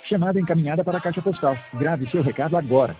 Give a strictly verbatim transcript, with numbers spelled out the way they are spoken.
Chamada encaminhada para a caixa postal. Grave seu recado agora.